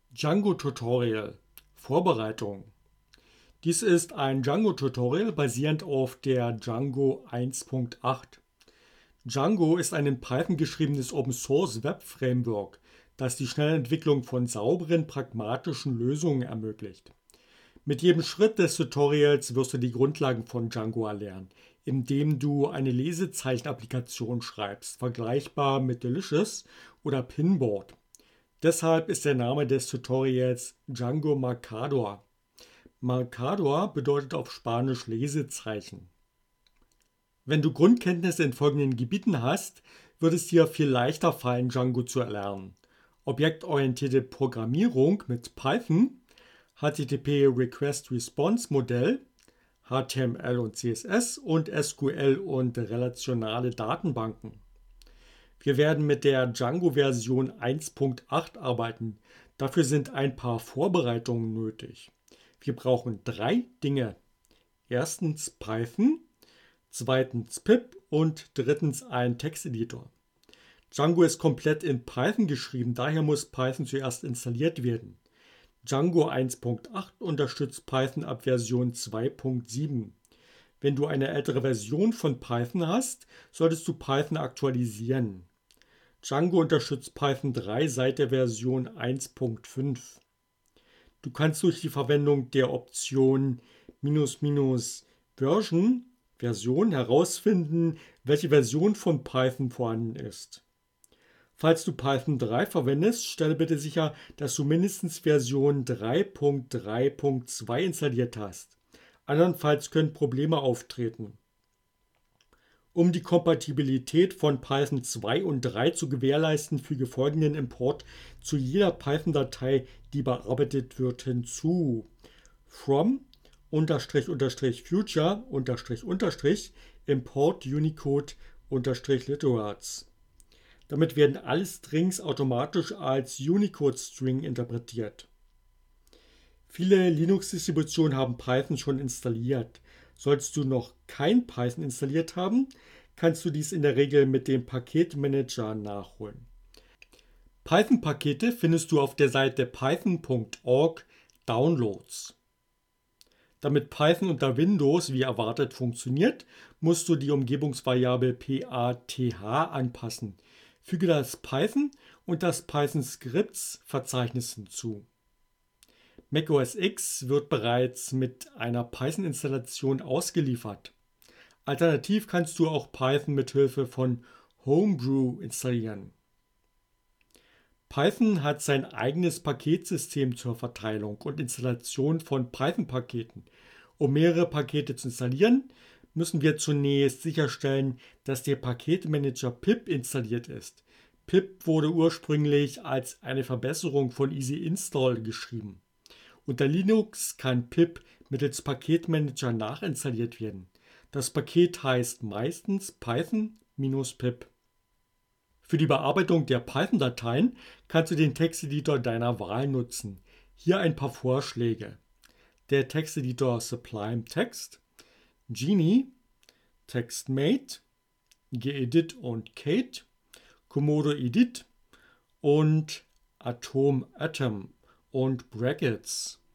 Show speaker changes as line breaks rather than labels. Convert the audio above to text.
Django-Tutorial. Vorbereitung. Dies ist ein Django-Tutorial basierend auf der Django 1.8. Django ist ein in Python geschriebenes Open-Source-Web-Framework, das die schnelle Entwicklung von sauberen, pragmatischen Lösungen ermöglicht. Mit jedem Schritt des Tutorials wirst du die Grundlagen von Django erlernen, indem du eine Lesezeichen-Applikation schreibst, vergleichbar mit Delicious oder Pinboard. Deshalb ist der Name des Tutorials Django Marcador. Marcador bedeutet auf Spanisch Lesezeichen. Wenn du Grundkenntnisse in folgenden Gebieten hast, wird es dir viel leichter fallen, Django zu erlernen. Objektorientierte Programmierung mit Python, HTTP Request Response Modell, HTML und CSS und SQL und relationale Datenbanken. Wir werden mit der Django-Version 1.8 arbeiten. Dafür sind ein paar Vorbereitungen nötig. Wir brauchen 3 Dinge. Erstens Python, zweitens pip und drittens ein Texteditor. Django ist komplett in Python geschrieben, daher muss Python zuerst installiert werden. Django 1.8 unterstützt Python ab Version 2.7. Wenn du eine ältere Version von Python hast, solltest du Python aktualisieren. Django unterstützt Python 3 seit der Version 1.5. Du kannst durch die Verwendung der Option Version herausfinden, welche Version von Python vorhanden ist. Falls du Python 3 verwendest, stelle bitte sicher, dass du mindestens Version 3.3.2 installiert hast. Andernfalls können Probleme auftreten. Um die Kompatibilität von Python 2 und 3 zu gewährleisten, füge folgenden Import zu jeder Python-Datei, die bearbeitet wird, hinzu. From _future import Unicode literals. Damit werden alle Strings automatisch als Unicode-String interpretiert. Viele Linux-Distributionen haben Python schon installiert. Solltest du noch kein Python installiert haben, kannst du dies in der Regel mit dem Paketmanager nachholen. Python-Pakete findest du auf der Seite python.org Downloads. Damit Python unter Windows wie erwartet funktioniert, musst du die Umgebungsvariable PATH anpassen. Füge das Python und das Python Scripts Verzeichnis hinzu. Mac OS X wird bereits mit einer Python-Installation ausgeliefert. Alternativ kannst du auch Python mit Hilfe von Homebrew installieren. Python hat sein eigenes Paketsystem zur Verteilung und Installation von Python-Paketen. Um mehrere Pakete zu installieren, müssen wir zunächst sicherstellen, dass der Paketmanager pip installiert ist. Pip wurde ursprünglich als eine Verbesserung von Easy Install geschrieben. Unter Linux kann pip mittels Paketmanager nachinstalliert werden. Das Paket heißt meistens python-pip. Für die Bearbeitung der Python-Dateien kannst du den Texteditor deiner Wahl nutzen. Hier ein paar Vorschläge. Der Texteditor Sublime Text, Genie, TextMate, Gedit und Kate, Komodo Edit und Atom und Brackets.